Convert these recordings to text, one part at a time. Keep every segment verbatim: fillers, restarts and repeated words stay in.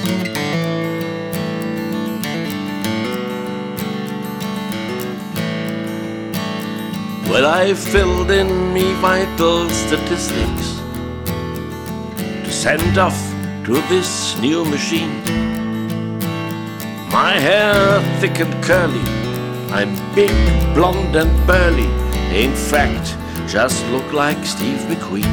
Well, I filled in me vital statistics to send off to this new machine. My hair thick and curly, I'm big, blonde and burly. In fact, just look like Steve McQueen.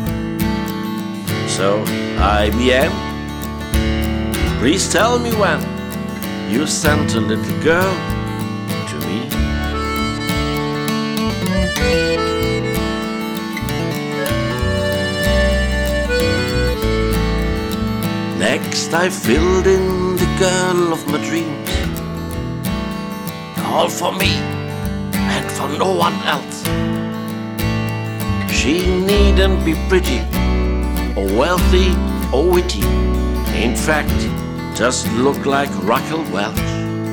So, I B M, please tell me when you sent a little girl to me. Next I filled in the girl of my dreams, all for me and for no one else. She needn't be pretty or wealthy or witty. In fact, just look like Raquel Welch.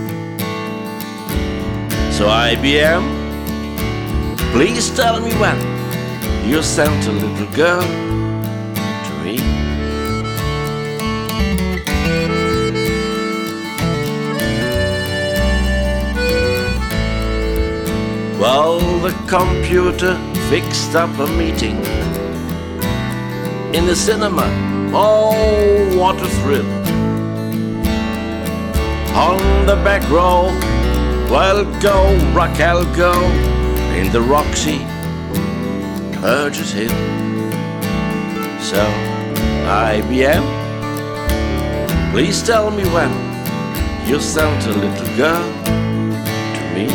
So I B M, please tell me when you sent a little girl to me. Well, the computer fixed up a meeting in the cinema. Oh, what a thrill. On the back row, well, go, Raquel, go. In the Roxy, Burgess Hill. So, I B M, please tell me when you sent a little girl to me.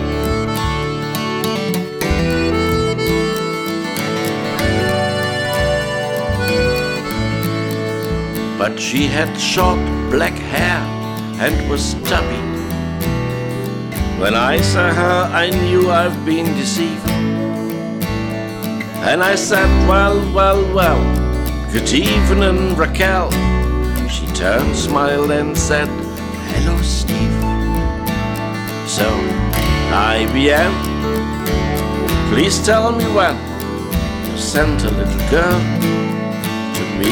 But she had short black hair and was chubby. When I saw her, I knew I've been deceived. And I said, well, well, well, good evening, Raquel. She turned, smiled and said, hello, Steve. So, I B M, please tell me when you sent a little girl to me.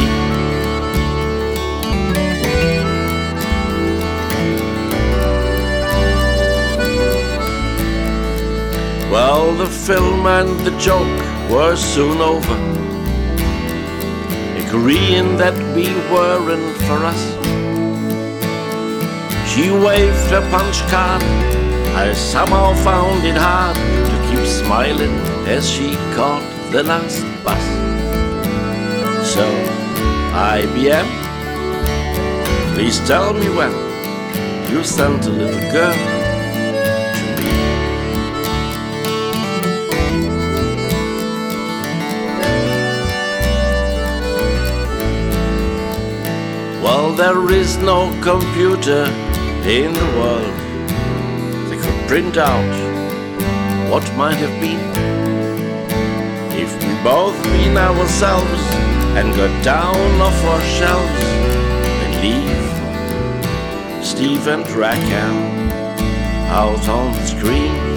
Well, the film and the joke were soon over, agreeing that we weren't for us. She waved her punch card. I somehow found it hard to keep smiling as she caught the last bus. So, I B M, please tell me when you sent a little girl to me. Well, there is no computer in the world that could print out what might have been if we both been ourselves and got down off our shelves and leave Steve and Raquel out on the screen.